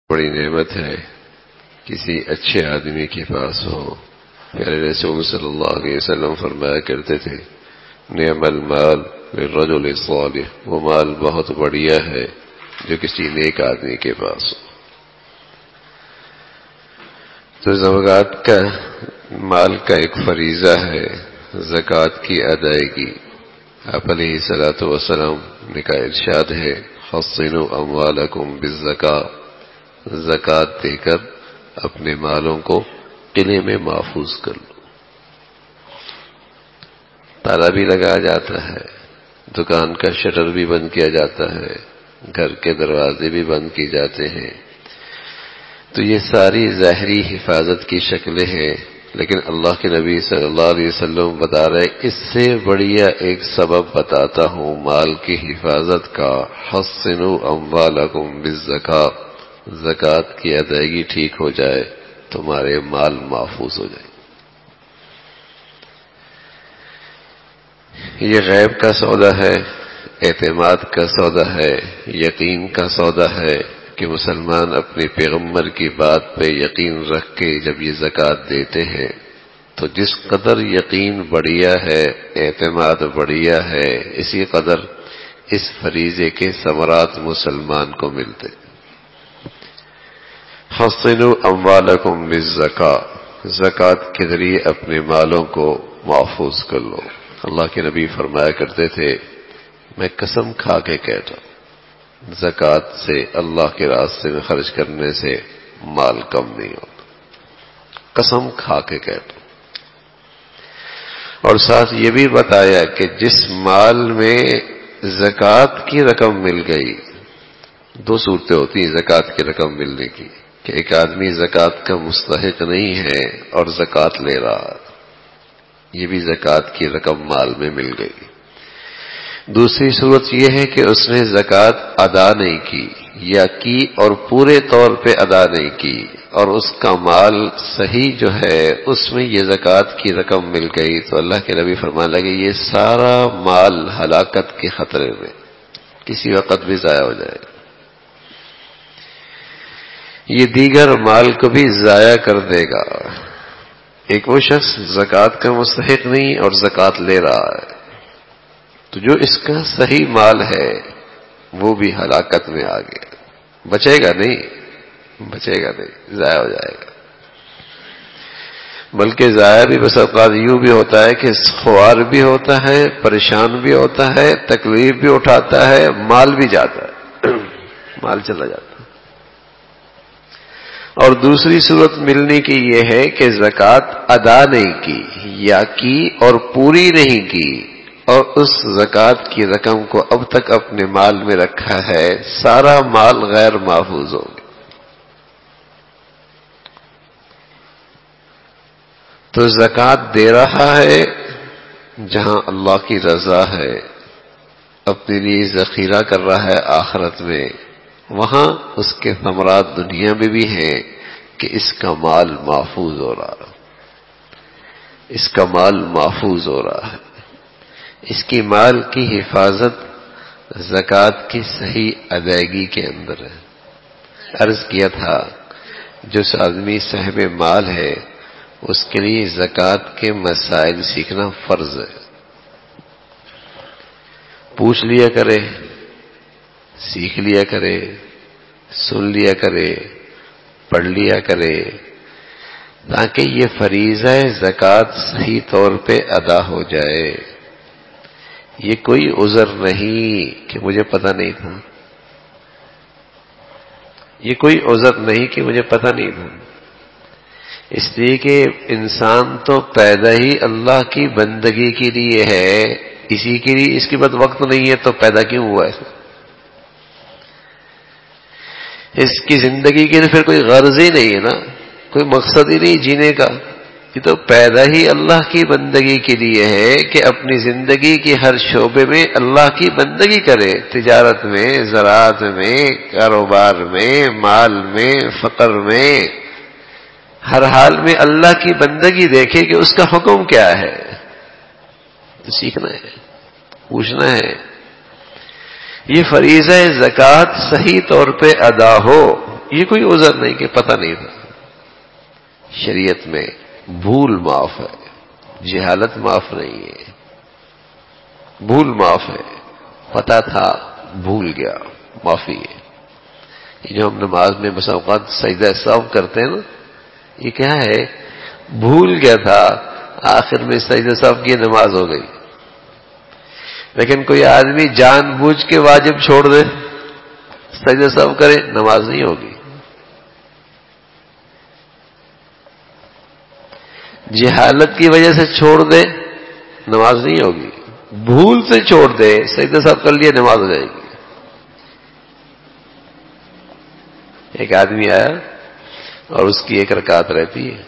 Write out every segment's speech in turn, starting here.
بڑی نعمت ہے کسی اچھے آدمی کے پاس ہو۔ پیارے رسول صلی اللہ علیہ وسلم فرمایا کرتے تھے نعم المال للرجل الصالح، وہ مال بہت بڑھیا ہے جو کسی نیک آدمی کے پاس ہو۔ تو زکوٰۃ کا مال کا ایک فریضہ ہے زکوٰۃ کی ادائیگی۔ آپ علیہ الصلوۃ والسلام نے کا ارشاد ہے حصنوا اموالکم بالزکاۃ، زکوٰۃ دے کر اپنے مالوں کو قلعے میں محفوظ کر لو۔ تالا بھی لگایا جاتا ہے، دکان کا شٹر بھی بند کیا جاتا ہے، گھر کے دروازے بھی بند کیے جاتے ہیں، تو یہ ساری ظاہری حفاظت کی شکلیں ہیں، لیکن اللہ کے نبی صلی اللہ علیہ وسلم بتا رہے اس سے بڑھیا ایک سبب بتاتا ہوں مال کی حفاظت کا، حصنوا اموالکم بالزکاۃ، زکوٰۃ کی ادائیگی ٹھیک ہو جائے تمہارے مال محفوظ ہو جائے۔ یہ غیب کا سودا ہے، اعتماد کا سودا ہے، یقین کا سودا ہے کہ مسلمان اپنے پیغمبر کی بات پہ یقین رکھ کے جب یہ زکوٰۃ دیتے ہیں تو جس قدر یقین بڑھیا ہے، اعتماد بڑھیا ہے، اسی قدر اس فریضے کے ثمرات مسلمان کو ملتے۔ حصنوا اموالکم بالزکاۃ، زکوٰۃ کے ذریعے اپنے مالوں کو محفوظ کر لو۔ اللہ کے نبی فرمایا کرتے تھے میں قسم کھا کے کہتا ہوں زکوٰۃ سے، اللہ کے راستے میں خرچ کرنے سے مال کم نہیں ہوتا، قسم کھا کے کہتا ہوں۔ اور ساتھ یہ بھی بتایا کہ جس مال میں زکوٰۃ کی رقم مل گئی، دو صورتیں ہوتی ہیں زکوٰۃ کی رقم ملنے کی، کہ ایک آدمی زکوٰۃ کا مستحق نہیں ہے اور زکوٰۃ لے رہا ہے، یہ بھی زکوٰۃ کی رقم مال میں مل گئی۔ دوسری صورت یہ ہے کہ اس نے زکوٰۃ ادا نہیں کی یا کی اور پورے طور پہ ادا نہیں کی، اور اس کا مال صحیح جو ہے اس میں یہ زکوٰۃ کی رقم مل گئی، تو اللہ کے نبی فرمانے لگے یہ سارا مال ہلاکت کے خطرے میں کسی وقت بھی ضائع ہو جائے گا، یہ دیگر مال کو بھی ضائع کر دے گا۔ ایک وہ شخص زکوٰۃ کا مستحق نہیں اور زکوٰۃ لے رہا ہے، تو جو اس کا صحیح مال ہے وہ بھی ہلاکت میں آ گیا، بچے گا نہیں، ضائع ہو جائے گا۔ بلکہ ضائع بھی بس اوقات یوں بھی ہوتا ہے کہ خوار بھی ہوتا ہے، پریشان بھی ہوتا ہے، تکلیف بھی اٹھاتا ہے، مال بھی جاتا ہے، مال چلا جاتا ہے۔ اور دوسری صورت ملنے کی یہ ہے کہ زکوٰۃ ادا نہیں کی یا کی اور پوری نہیں کی، اور اس زکوٰۃ کی رقم کو اب تک اپنے مال میں رکھا ہے، سارا مال غیر محفوظ ہو گیا۔ تو زکوٰۃ دے رہا ہے جہاں اللہ کی رضا ہے، اپنے لیے ذخیرہ کر رہا ہے آخرت میں، وہاں اس کے ثمرات دنیا میں بھی ہیں کہ اس کا مال محفوظ ہو رہا ہے، اس کا مال محفوظ ہو رہا ہے، اس کی مال کی حفاظت زکوٰۃ کی صحیح ادائیگی کے اندر ہے۔ عرض کیا تھا جو آدمی صاحب مال ہے اس کے لیے زکوٰۃ کے مسائل سیکھنا فرض ہے، پوچھ لیا کرے، سیکھ لیا کرے، سن لیا کرے، پڑھ لیا کرے، تاکہ یہ فریضہ زکوٰۃ صحیح طور پہ ادا ہو جائے۔ یہ کوئی عذر نہیں کہ مجھے پتہ نہیں تھا، یہ کوئی عذر نہیں کہ مجھے پتہ نہیں تھا، اس لیے کہ انسان تو پیدا ہی اللہ کی بندگی کے لیے ہے، اسی کے لیے اس کے بعد وقت نہیں ہے تو پیدا کیوں ہوا ہے؟ اس کی زندگی کے لیے پھر کوئی غرض ہی نہیں ہے نا، کوئی مقصد ہی نہیں جینے کا، یہ تو پیدا ہی اللہ کی بندگی کے لیے ہے کہ اپنی زندگی کے ہر شعبے میں اللہ کی بندگی کرے، تجارت میں، زراعت میں، کاروبار میں، مال میں، فقر میں، ہر حال میں اللہ کی بندگی دیکھے کہ اس کا حکم کیا ہے، تو سیکھنا ہے، پوچھنا ہے۔ یہ فریضہ زکوٰۃ صحیح طور پہ ادا ہو یہ کوئی عذر نہیں کہ پتہ نہیں تھا. شریعت میں بھول معاف ہے، جہالت معاف نہیں ہے. بھول معاف ہے، پتہ تھا بھول گیا، معافی ہے. یہ جو ہم نماز میں بس اوقات سجدہ سہو کرتے ہیں نا، یہ کیا ہے؟ بھول گیا تھا، آخر میں سجدہ سہو کی نماز ہو گئی. لیکن کوئی آدمی جان بوجھ کے واجب چھوڑ دے، سجدہ سہو کرے، نماز نہیں ہوگی. جہالت کی وجہ سے چھوڑ دے، نماز نہیں ہوگی. بھول سے چھوڑ دے، سجدہ سہو کر لیے، نماز ہو جائے گی. ایک آدمی آیا اور اس کی ایک رکعت رہتی ہے،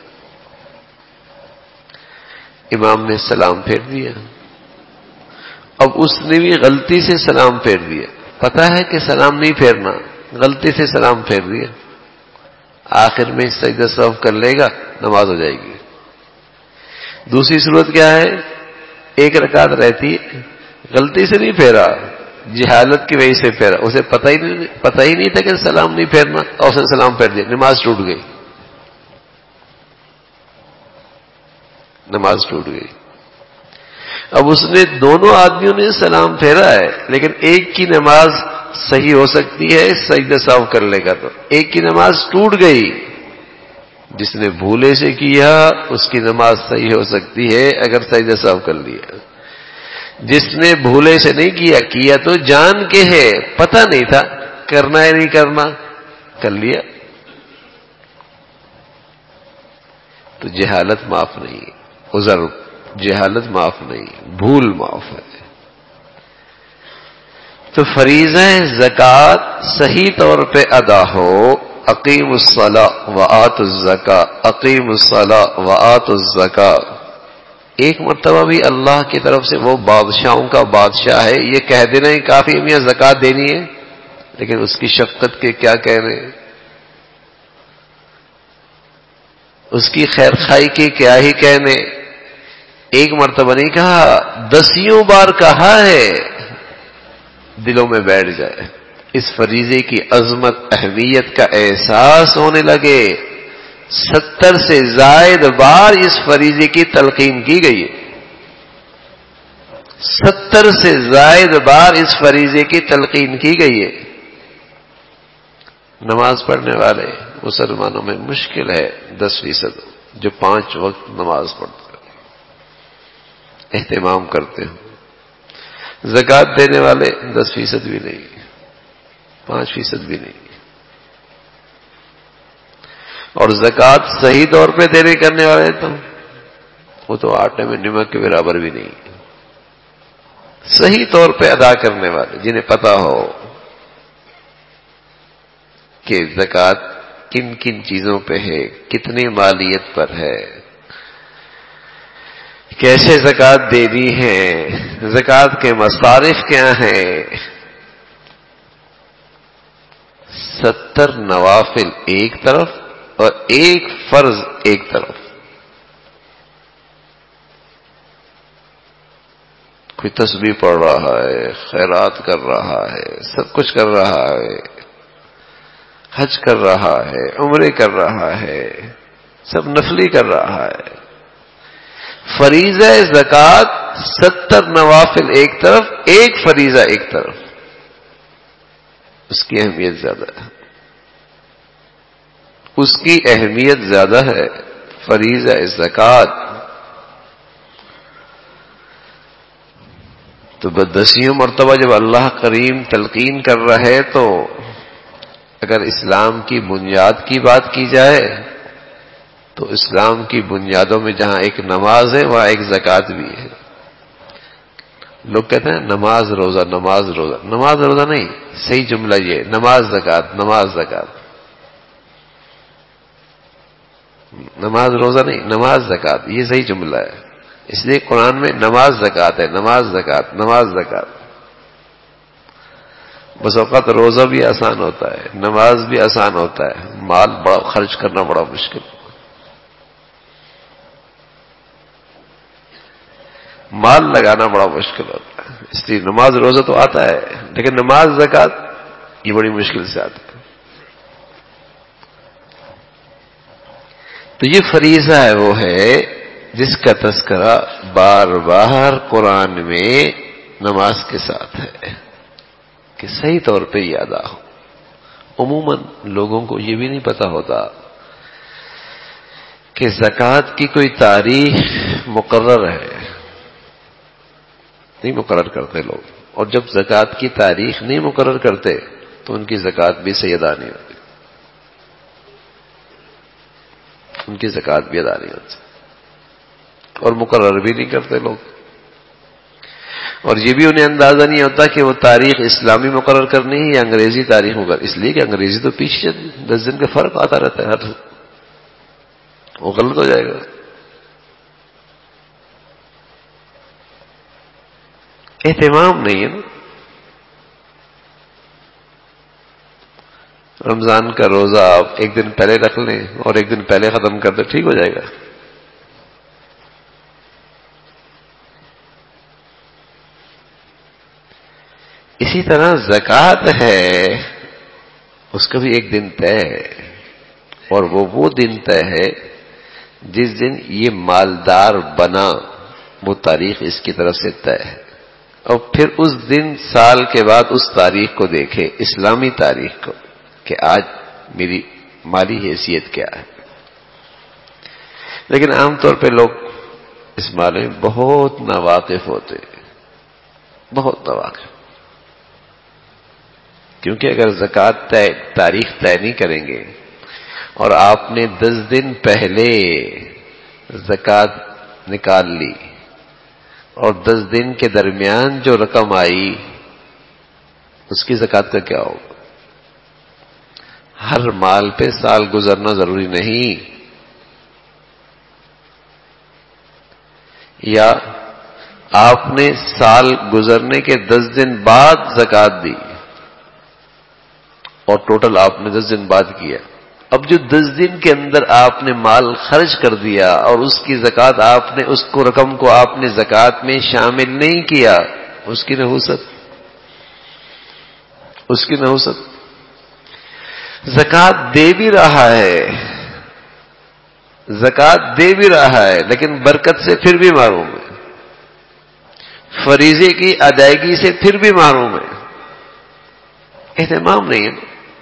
امام نے سلام پھیر دیا. اب اس نے بھی غلطی سے سلام پھیر دیا، پتا ہے کہ سلام نہیں پھیرنا، غلطی سے سلام پھیر دیا. آخر میں سجدہ سہو کر لے گا، نماز ہو جائے گی. دوسری صورت کیا ہے؟ ایک رکعت رہتی ہے، غلطی سے نہیں پھیرا، جہالت کی وجہ سے پھیرا، اسے پتہ ہی نہیں تھا کہ سلام نہیں پھیرنا، اور اس نے سلام پھیر دیا، نماز ٹوٹ گئی. نماز ٹوٹ گئی. اب اس نے دونوں آدمیوں نے سلام پھیرا ہے، لیکن ایک کی نماز صحیح ہو سکتی ہے سجدہ سہو کر لے گا، تو ایک کی نماز ٹوٹ گئی. جس نے بھولے سے کیا اس کی نماز صحیح ہو سکتی ہے اگر سجدہ سہو کر لیا. جس نے بھولے سے نہیں کیا تو جان کے ہے، پتہ نہیں تھا کرنا ہے نہیں کرنا، کر لیا. تو جہالت معاف نہیں، عذر جہالت معاف نہیں، بھول معاف ہے. تو فریضہ زکوٰۃ صحیح طور پہ ادا ہو، اقیم الصلاۃ وآتوا الزکاۃ، اقیم الصلاۃ وآتوا الزکاۃ. ایک مرتبہ بھی اللہ کی طرف سے، وہ بادشاہوں کا بادشاہ ہے، یہ کہہ دینا ہی کافی ہے زکوٰۃ دینی ہے، لیکن اس کی شفقت کے کیا کہنے، اس کی خیر خائی کے کیا ہی کہنے. ایک مرتبہ نہیں کہا، 10 بار کہا ہے، دلوں میں بیٹھ جائے، اس فریضے کی عظمت اہمیت کا احساس ہونے لگے. 70 سے زائد بار اس فریضے کی تلقین کی گئی ہے. 70 سے زائد بار اس فریضے کی تلقین کی گئی ہے. نماز پڑھنے والے مسلمانوں میں مشکل ہے 10% جو 5 وقت نماز پڑھتے ہیں، اہتمام کرتے ہیں. زکوٰۃ دینے والے 10% بھی نہیں، 5% بھی نہیں. اور زکوٰۃ صحیح طور پہ دینے کرنے والے تو وہ تو آٹے میں نمک کے برابر بھی نہیں. صحیح طور پہ ادا کرنے والے جنہیں پتا ہو کہ زکوٰۃ کن کن چیزوں پہ ہے، کتنی مالیت پر ہے، کیسے زکوٰۃ دینی ہے، زکوٰۃ کے مصارف کیا ہیں. 70 نوافل ایک طرف اور ایک فرض ایک طرف. کوئی تسبیح پڑھ رہا ہے، خیرات کر رہا ہے، سب کچھ کر رہا ہے، حج کر رہا ہے، عمرے کر رہا ہے، سب نفلی کر رہا ہے. فریضہ زکوٰۃ 70 نوافل ایک طرف، ایک فریضہ ایک طرف. اس کی اہمیت زیادہ ہے، اس کی اہمیت زیادہ ہے. فریضہ زکوٰۃ تو 10 مرتبہ جب اللہ کریم تلقین کر رہا ہے، تو اگر اسلام کی بنیاد کی بات کی جائے تو اسلام کی بنیادوں میں جہاں ایک نماز ہے وہاں ایک زکوٰۃ بھی ہے. لوگ کہتے ہیں نماز روزہ، نماز روزہ. نماز روزہ نہیں، صحیح جملہ یہ نماز زکوٰۃ، نماز زکوٰۃ. نماز روزہ نہیں، نماز زکوٰۃ، یہ صحیح جملہ ہے. اس لیے قرآن میں نماز زکوٰۃ ہے، نماز زکوٰۃ، نماز زکوٰۃ. بس اوقات روزہ بھی آسان ہوتا ہے، نماز بھی آسان ہوتا ہے، مال بڑا خرچ کرنا بڑا مشکل. مال لگانا بڑا مشکل ہوتا ہے. اس لیے نماز روزہ تو آتا ہے، لیکن نماز زکوٰۃ یہ بڑی مشکل سے آتا ہے. تو یہ فریضہ ہے، وہ ہے جس کا تذکرہ بار بار قرآن میں نماز کے ساتھ ہے کہ صحیح طور پہ یہ ادا ہو۔ عموماً لوگوں کو یہ بھی نہیں پتا ہوتا کہ زکوٰۃ کی کوئی تاریخ مقرر ہے، نہیں مقرر کرتے لوگ، اور جب زکوٰۃ کی تاریخ نہیں مقرر کرتے تو ان کی زکوٰۃ بھی صحیح ادا نہیں ہوتی، ان کی زکوٰۃ بھی ادا نہیں ہوتی، اور مقرر بھی نہیں کرتے لوگ۔ اور یہ بھی انہیں اندازہ نہیں ہوتا کہ وہ تاریخ اسلامی مقرر کرنی ہے یا انگریزی تاریخ مقرر، اس لیے کہ انگریزی تو پیچھے 10 دن کا فرق آتا رہتا ہے، ہر وہ غلط ہو جائے گا۔ اہتمام نہیں ہے نا۔ رمضان کا روزہ آپ ایک دن پہلے رکھ لیں اور ایک دن پہلے ختم کر دیں، ٹھیک ہو جائے گا۔ اسی طرح زکوٰۃ ہے، اس کا بھی ایک دن طے ہے، اور وہ دن طے ہے جس دن یہ مالدار بنا، وہ تاریخ اس کی طرف سے طے ہے، اور پھر اس دن سال کے بعد اس تاریخ کو دیکھے، اسلامی تاریخ کو، کہ آج میری مالی حیثیت کیا ہے۔ لیکن عام طور پہ لوگ اس معاملے میں بہت ناواقف ہوتے، بہت ناواقف، کیونکہ اگر زکوٰۃ تاریخ طے نہیں کریں گے اور آپ نے 10 دن پہلے زکوٰۃ نکال لی اور 10 دن کے درمیان جو رقم آئی اس کی زکوٰۃ کا کیا ہوگا؟ ہر مال پہ سال گزرنا ضروری نہیں، یا آپ نے سال گزرنے کے 10 دن بعد زکوٰۃ دی اور ٹوٹل آپ نے 10 دن بعد کیا، اب جو 10 دن کے اندر آپ نے مال خرچ کر دیا اور اس کی زکوٰۃ آپ نے اس کو رقم کو آپ نے زکوٰۃ میں شامل نہیں کیا، اس کی نحوست، اس کی نحوست۔ زکوٰۃ دے بھی رہا ہے، زکوٰۃ دے بھی رہا ہے، لیکن برکت سے پھر بھی محروم ہے، فریضے کی ادائیگی سے پھر بھی محروم ہے۔ اہتمام نہیں ہے،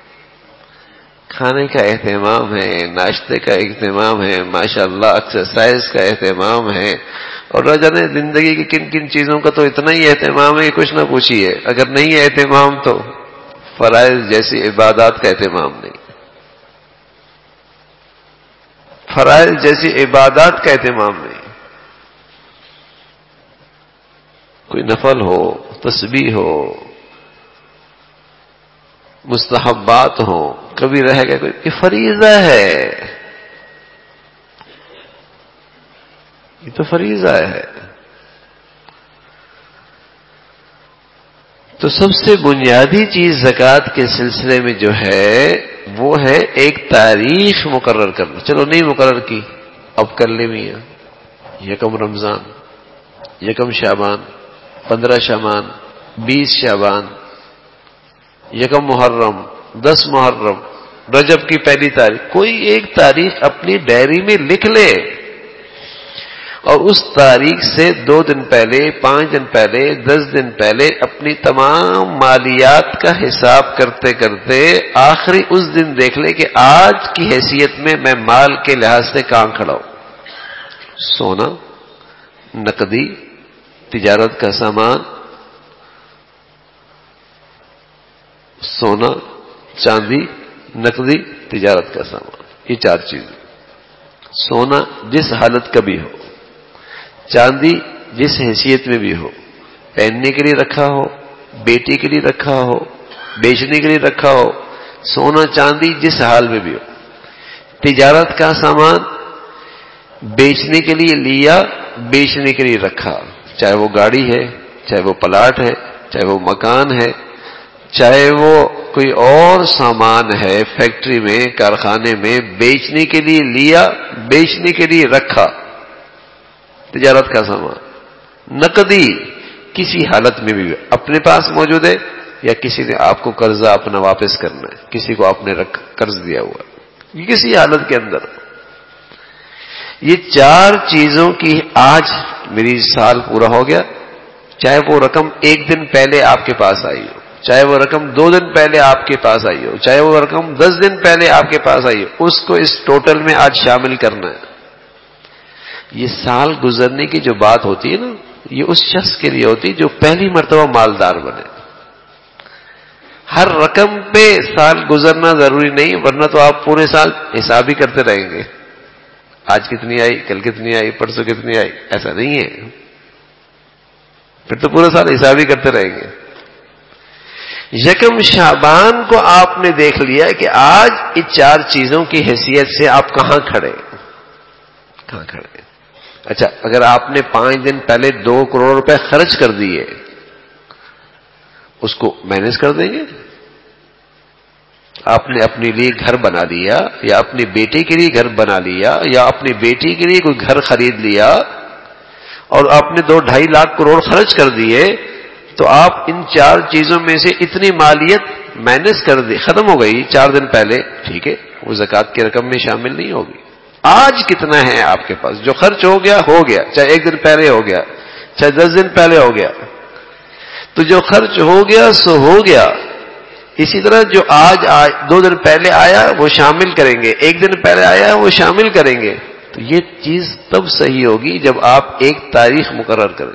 کھانے کا اہتمام ہے، ناشتے کا اہتمام ہے، ماشاءاللہ ایکسرسائز کا اہتمام ہے، اور نہ جانے زندگی کی کن کن چیزوں کا تو اتنا ہی اہتمام ہے کہ کچھ نہ پوچھیے۔ اگر نہیں ہے اہتمام تو فرائض جیسی عبادات کا اہتمام نہیں، فرائض جیسی عبادات کا اہتمام نہیں، کوئی نفل ہو، تسبیح ہو، مستحبات ہوں، کبھی رہ گیا کوئی، یہ فریضہ ہے، یہ تو فریضہ ہے۔ تو سب سے بنیادی چیز زکوٰۃ کے سلسلے میں جو ہے وہ ہے ایک تاریخ مقرر کرنا۔ چلو نہیں مقرر کی، اب کر لے میاں، 1 رمضان، 1 شعبان، 15 شعبان، 20 شعبان، 1 محرم، 10 محرم، رجب کی پہلی تاریخ، کوئی ایک تاریخ اپنی ڈائری میں لکھ لے، اور اس تاریخ سے 2 دن پہلے، 5 دن پہلے، 10 دن پہلے اپنی تمام مالیات کا حساب کرتے کرتے آخری اس دن دیکھ لے کہ آج کی حیثیت میں مال کے لحاظ سے کہاں کھڑا ہوں۔ سونا، نقدی، تجارت کا سامان، سونا، چاندی، نقدی، تجارت کا سامان، یہ 4 چیزیں۔ سونا جس حالت کا بھی ہو، چاندی جس حیثیت میں بھی ہو، پہننے کے لیے رکھا ہو، بیٹی کے لیے رکھا ہو، بیچنے کے لیے رکھا ہو، سونا چاندی جس حال میں بھی ہو۔ تجارت کا سامان بیچنے کے لیے لیا، بیچنے کے لیے رکھا، چاہے وہ گاڑی ہے، چاہے وہ پلاٹ ہے، چاہے وہ مکان ہے، چاہے وہ کوئی اور سامان ہے، فیکٹری میں، کارخانے میں، بیچنے کے لیے لیا، بیچنے کے لیے رکھا، تجارت کا سامان۔ نقدی کسی حالت میں بھی اپنے پاس موجود ہے یا کسی نے آپ کو قرضہ اپنا واپس کرنا ہے، کسی کو آپ نے قرض دیا ہوا ہے، کسی حالت کے اندر۔ یہ 4 چیزوں کی آج میری سال پورا ہو گیا، چاہے وہ رقم 1 دن پہلے آپ کے پاس آئی ہو، چاہے وہ رقم 2 دن پہلے آپ کے پاس آئی ہو، چاہے وہ رقم 10 دن پہلے آپ کے پاس آئی ہو، اس کو اس ٹوٹل میں آج شامل کرنا ہے۔ یہ سال گزرنے کی جو بات ہوتی ہے نا، یہ اس شخص کے لیے ہوتی ہے جو پہلی مرتبہ مالدار بنے۔ ہر رقم پہ سال گزرنا ضروری نہیں، ورنہ تو آپ پورے سال حساب ہی کرتے رہیں گے، آج کتنی آئی، کل کتنی آئی، پرسوں کتنی آئی، ایسا نہیں ہے، پھر تو پورا سال حساب ہی کرتے رہیں گے۔ یکم شعبان کو آپ نے دیکھ لیا کہ آج ان 4 چیزوں کی حیثیت سے آپ کہاں کھڑے، کہاں کھڑے۔ اچھا، اگر آپ نے 5 دن پہلے 2 کروڑ روپے خرچ کر دیے، اس کو مینج کر دیں گے؟ آپ نے اپنے لیے گھر بنا لیا، یا اپنے بیٹے کے لیے گھر بنا لیا، یا اپنی بیٹی کے لیے کوئی گھر خرید لیا، اور آپ نے 2-2.5 لاکھ کروڑ خرچ کر دیے، تو آپ ان 4 چیزوں میں سے اتنی مالیت مینج کر دی، ختم ہو گئی 4 دن پہلے، ٹھیک ہے، وہ زکوٰۃ کی رقم میں شامل نہیں ہوگی۔ آج کتنا ہے آپ کے پاس، جو خرچ ہو گیا ہو گیا، چاہے 1 دن پہلے ہو گیا، چاہے 10 دن پہلے ہو گیا، تو جو خرچ ہو گیا سو ہو گیا۔ اسی طرح جو آج 2 دن پہلے آیا وہ شامل کریں گے، 1 دن پہلے آیا وہ شامل کریں گے۔ تو یہ چیز تب صحیح ہوگی جب آپ ایک تاریخ مقرر کریں۔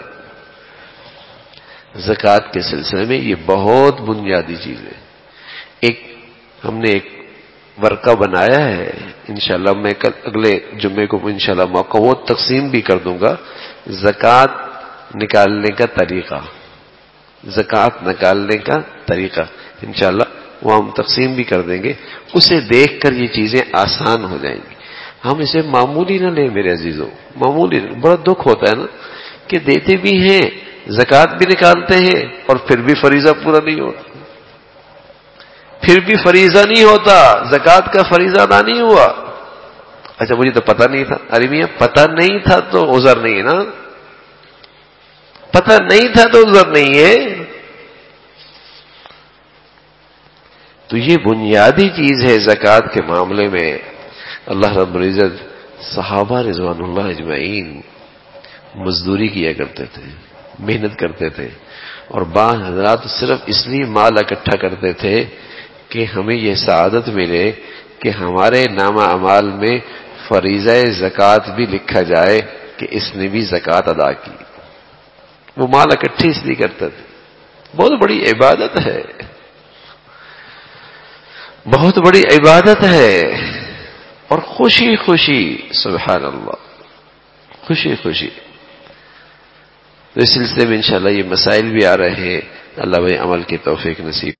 زکوٰۃ کے سلسلے میں یہ بہت بنیادی چیز ہے۔ ہم نے ایک ورقہ بنایا ہے، انشاءاللہ میں اگلے جمعے کو انشاءاللہ موقع وہ تقسیم بھی کر دوں گا، زکوٰۃ نکالنے کا طریقہ، زکوٰۃ نکالنے کا طریقہ انشاءاللہ وہ ہم تقسیم بھی کر دیں گے۔ اسے دیکھ کر یہ چیزیں آسان ہو جائیں گی۔ ہم اسے معمولی نہ لیں میرے عزیزوں، معمولی نہ، بڑا دکھ ہوتا ہے نا کہ دیتے بھی ہیں، زکوٰۃ بھی نکالتے ہیں، اور پھر بھی فریضہ پورا نہیں ہوتا، پھر بھی فریضہ نہیں ہوتا، زکوٰۃ کا فریضہ ادا نہیں ہوا۔ اچھا مجھے تو پتہ نہیں تھا، ارے میاں پتہ نہیں تھا تو عذر نہیں ہے نا، پتہ نہیں تھا تو عذر نہیں ہے۔ تو یہ بنیادی چیز ہے زکوٰۃ کے معاملے میں۔ اللہ رب العزت، صحابہ رضوان اللہ اجمعین مزدوری کیا کرتے تھے، محنت کرتے تھے، اور بعض حضرات صرف اس لیے مال اکٹھا کرتے تھے کہ ہمیں یہ سعادت ملے کہ ہمارے نامہ اعمال میں فریضہ زکوٰۃ بھی لکھا جائے کہ اس نے بھی زکوٰۃ ادا کی۔ وہ مال اکٹھے اس لیے کرتے تھے۔ بہت بڑی عبادت ہے، بہت بڑی عبادت ہے، اور خوشی خوشی، سبحان اللہ، خوشی خوشی۔ تو اس سلسلے میں انشاءاللہ یہ مسائل بھی آ رہے ہیں، اللہ بھائی عمل کی توفیق نصیب